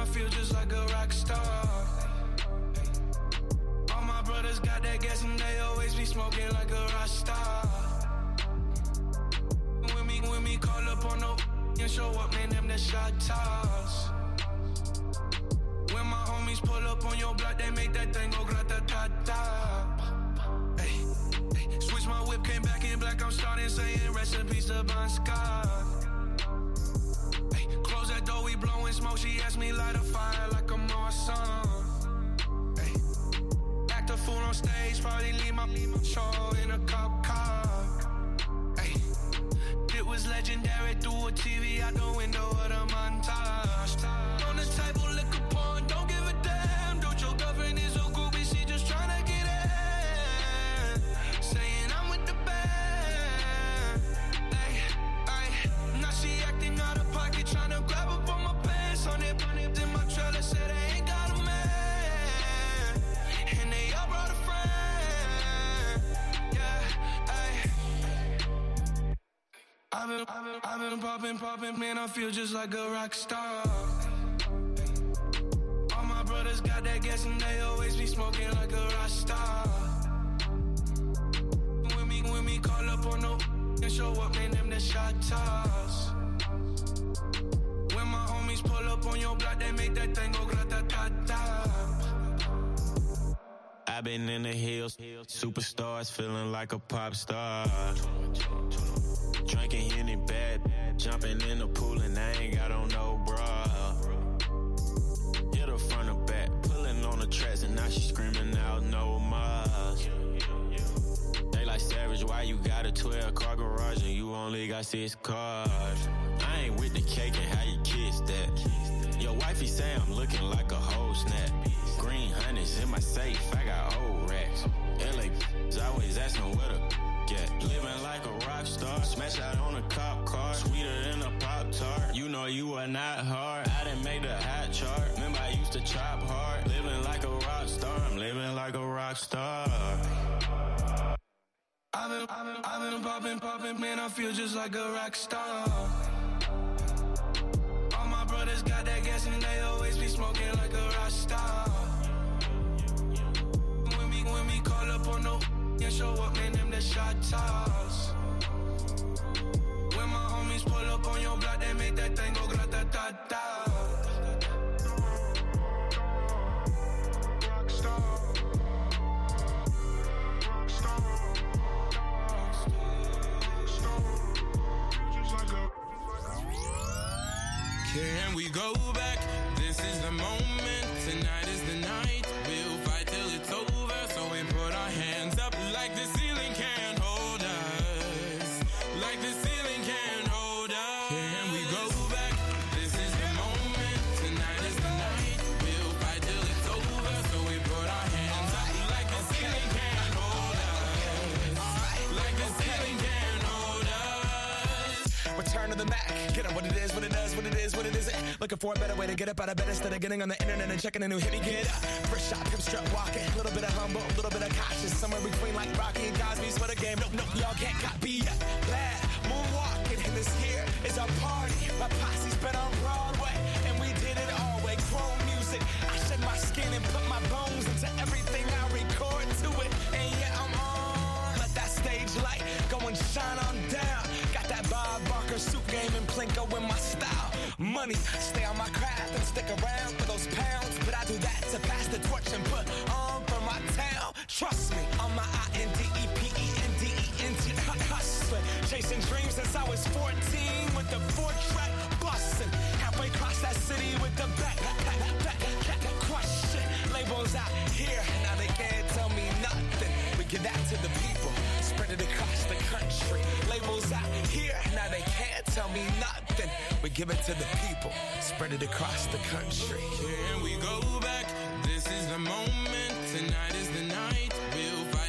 I feel just like a rock star. All my brothers got that gas and they always be smoking like a rock star. When we call up on no and show up, man, them the shot toss. When my homies pull up on your block, they make that thing go grata-ta-ta. Hey, switch my whip, came back in black, I'm starting saying recipes to Bon Scott. Hey, close that door, we blowing smoke, she asked me light a fire like a Marsan. Hey, act a fool on stage, probably leave my show in a cop car. Hey, it was legendary through a TV out the window of the montage. On the table, liquor porn, don't give a damn. Don't your girlfriend is a groupie, she just tryna get in. Saying I'm with the band. Ay, now she acting out of pocket, tryna grab up on my pants. On it, in my trailer, said they ain't got a man. And they all brought a friend. Yeah, ay. I've been popping, man, I feel just like a rock star. All my brothers got that gas and they always be smoking like a rock star. When we call up on no and show up, man, them the shot toss. When my homies pull up on your block, they make that thing go grata-ta-ta. I've been in the hills, superstars, feeling like a pop star. Drinking Henny bad, jumping in the pool and I ain't got on no bra. Hit her front or back, pulling on the tracks and now she screaming out no more. They like Savage, why you got a 12-car garage and you only got 6 cars? I ain't with the cake and how you kiss that. Your wifey say I'm looking like a whole snap. Green honey's in my safe, I got old racks. LA's always asking where the get. Living like a rock star, smash out on a cop car, sweeter than a Pop-Tart. You know you are not hard, I didn't make the hot chart. Remember I used to chop hard, living like a rock star, I'm living like a rock star. I've been popping, man, I feel just like a rock star. All my brothers got that gas and they always be smoking like a rock star. When we call up on no and show up, man, them the shot toss. When my homies pull up on your block, they make that thing go grata-ta-ta. Can we go back? This is the moment. Tonight is the night. We'll fight till it's over. So we put our hands up like the ceiling can't hold us. Like the ceiling can't hold us. Can we go back? This is the moment. Tonight is the night. We'll fight till it's over. So we put our hands up like the ceiling can't hold us. Like the ceiling can't hold us. Return to the Mac. Get up what it is, what it does, what it is, what it isn't. Looking for a better way to get up out of bed instead of getting on the internet and checking a new hit. Me get up, first shot, hip strut walking. A little bit of humble, a little bit of cautious. Somewhere between like Rocky and Cosby's for the game. Nope, y'all can't copy yet. Bad moonwalking, and this here is our party. My posse's been on Broadway, and we did it all way. Chrome music, I shed my skin and put my bones into everything I record to it. And yeah, I'm on. Let that stage light go and shine on down. Got that Bob Barker suit game and Plinko in my style. Money, stay on my craft and stick around for those pounds. But I do that to pass the torch and put on for my town. Trust me, on my INDEPENDENT hustling. Chasing dreams since I was 14 with the 4-track bustin'. Halfway across that city with the back crush it. Labels out here, now they can't tell me nothing. We give that to the people, spread it across the country. Labels out here, now they can't tell me nothing. We give it to the people, spread it across the country. Can we go back? This is the moment. Tonight is the night. We'll fight